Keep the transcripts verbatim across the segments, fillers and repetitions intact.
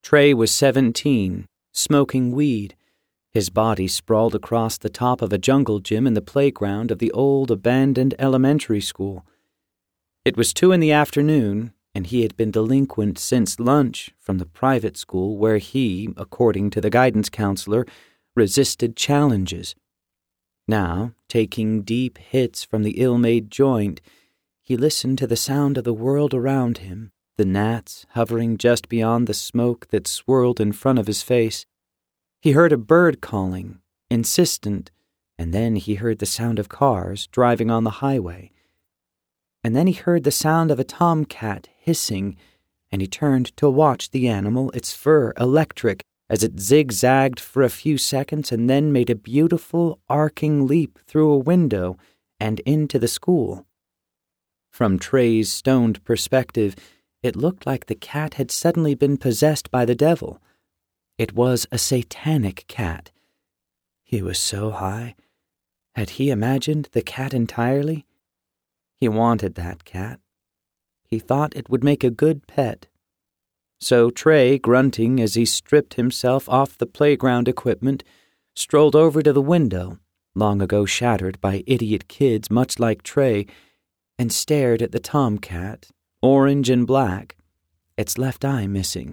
Trey was seventeen, smoking weed, his body sprawled across the top of a jungle gym in the playground of the old abandoned elementary school. It was two in the afternoon, and he had been delinquent since lunch from the private school where he, according to the guidance counselor, resisted challenges. Now, taking deep hits from the ill-made joint, he listened to the sound of the world around him, the gnats hovering just beyond the smoke that swirled in front of his face. He heard a bird calling, insistent, and then he heard the sound of cars driving on the highway. And then he heard the sound of a tomcat hissing, and he turned to watch the animal, its fur electric, as it zigzagged for a few seconds and then made a beautiful arcing leap through a window and into the school. From Trey's stoned perspective, it looked like the cat had suddenly been possessed by the devil. It was a satanic cat. He was so high. Had he imagined the cat entirely? He wanted that cat. He thought it would make a good pet. So Trey, grunting as he stripped himself off the playground equipment, strolled over to the window, long ago shattered by idiot kids much like Trey, and stared at the tomcat, orange and black, its left eye missing.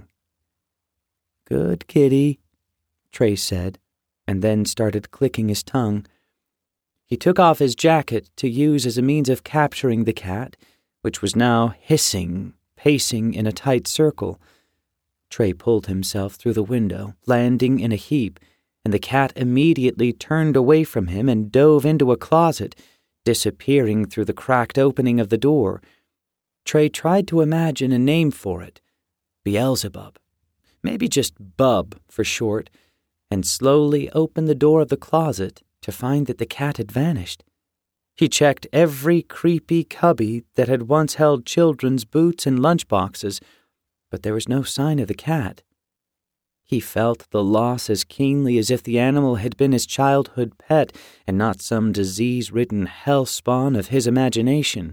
"Good kitty," Trey said, and then started clicking his tongue. He took off his jacket to use as a means of capturing the cat, which was now hissing, pacing in a tight circle. Trey pulled himself through the window, landing in a heap, and the cat immediately turned away from him and dove into a closet, disappearing through the cracked opening of the door. Trey tried to imagine a name for it, Beelzebub, maybe just Bub for short, and slowly opened the door of the closet to find that the cat had vanished. He checked every creepy cubby that had once held children's boots and lunchboxes, but there was no sign of the cat. He felt the loss as keenly as if the animal had been his childhood pet and not some disease-ridden hell-spawn of his imagination.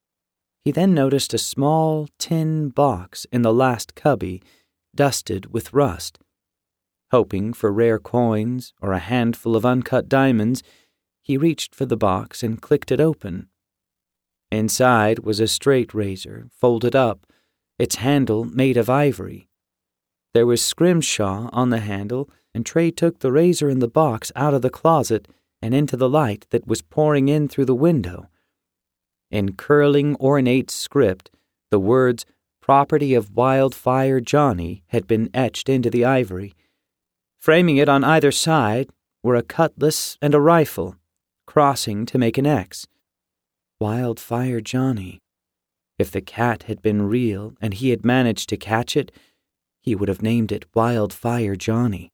He then noticed a small tin box in the last cubby, dusted with rust. Hoping for rare coins or a handful of uncut diamonds, he reached for the box and clicked it open. Inside was a straight razor, folded up, its handle made of ivory. There was scrimshaw on the handle, and Trey took the razor in the box out of the closet and into the light that was pouring in through the window. In curling, ornate script, the words, "Property of Wildfire Johnny," had been etched into the ivory. Framing it on either side were a cutlass and a rifle, crossing to make an X. Wildfire Johnny. If the cat had been real and he had managed to catch it, he would have named it Wildfire Johnny.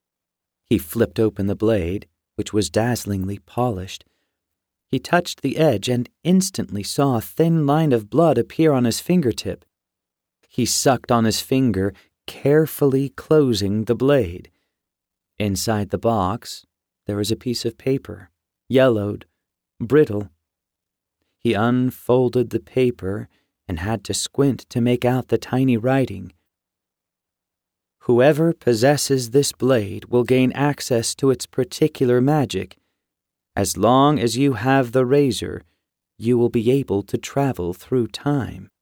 He flipped open the blade, which was dazzlingly polished. He touched the edge and instantly saw a thin line of blood appear on his fingertip. He sucked on his finger, carefully closing the blade. Inside the box, there was a piece of paper, yellowed, brittle. He unfolded the paper and had to squint to make out the tiny writing. "Whoever possesses this blade will gain access to its particular magic. As long as you have the razor, you will be able to travel through time."